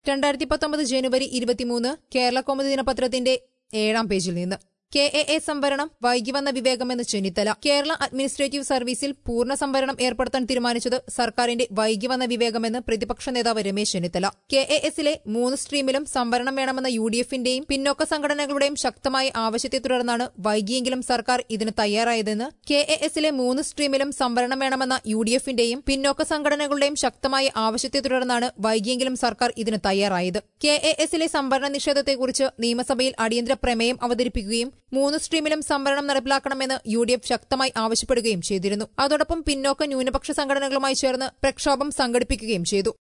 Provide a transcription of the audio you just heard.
2019 ജനുവരി 23 കേരളകൗമുദി ദിനപത്രത്തിന്റെ 7-ാം പേജിൽ നിന്ന് KAA സംവരണം വൈകി വന്ന വിവേകമെന്ന് ചെന്നിത്തല. കേരള അഡ്മിനിസ്ട്രേറ്റീവ് സർവീസിൽ പൂർണ്ണ സംവരണം ഏർപ്പെടുത്താൻ തീരുമാനിച്ചത് സർക്കാരിന്റെ വൈകി വന്ന വിവേകമെന്ന് പ്രതിപക്ഷ നേതാവ് രമേശ് ചെന്നിത്തല. KAS-ലെ 3 സ്ട്രീമിലും സംവരണം വേണമെന്ന UDF-ന്റെയും പിന്നോക്ക സംഘടനകളുടെയും ശക്തമായ ആവശ്യത്തെ തുടർന്നാണ് വൈകിയെങ്കിലും സർക്കാർ ഇതിന് തയ്യാറായതെന്ന് KAS-ലെ 3 സ്ട്രീമിലും സംവരണം വേണമെന്ന UDF-ന്റെയും പിന്നോക്ക സംഘടനകളുടെയും ശക്തമായ ആവശ്യത്തെ തുടർന്നാണ് വൈകിയെങ്കിലും സർക്കാർ ഇതിന് തയ്യാറായത്. KAS-ലെ സംവരണ നിഷേധത്തെക്കുറിച്ച് നിയമസഭയിൽ അടിയന്തര പ്രമേയം അവതരിപ്പിക്കുകയും 3 സ്ട്രീമിലും സംവരണം നടപ്പിലാക്കണമെന്ന് UDF ശക്തമായി ആവശ്യപ്പെടുകയും ചെയ്തിരുന്നു. അതോടൊപ്പം പിന്നോക്ക ന്യൂനപക്ഷ സംഘടനകളുമായി ചേർന്ന് പ്രക്ഷോഭം സംഘടിപ്പിക്കുകയും ചെയ്തു.